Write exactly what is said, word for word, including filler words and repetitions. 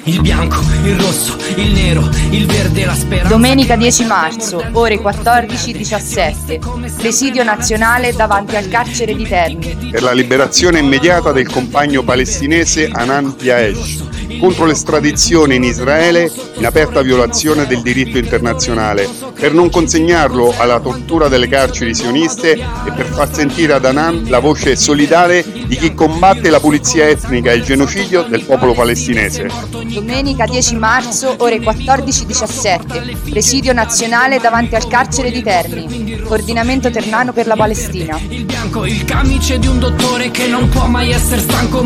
il bianco, il rosso, il nero, il verde, la speranza. Domenica dieci marzo, ore quattordici diciassette, presidio nazionale davanti al carcere di Terni. Per la liberazione immediata del compagno palestinese Hanan Yaesh, contro l'estradizione in Israele in aperta violazione del diritto internazionale, per non consegnarlo alla tortura delle carceri sioniste e per far sentire ad Hanan la voce solidale di chi combatte la pulizia etnica e il genocidio del popolo palestinese. Domenica dieci marzo, ore quattordici diciassette, presidio nazionale davanti al carcere di Terni. Ordinamento Ternano per la Palestina. Il bianco, il camice di un dottore che non può mai essere stanco.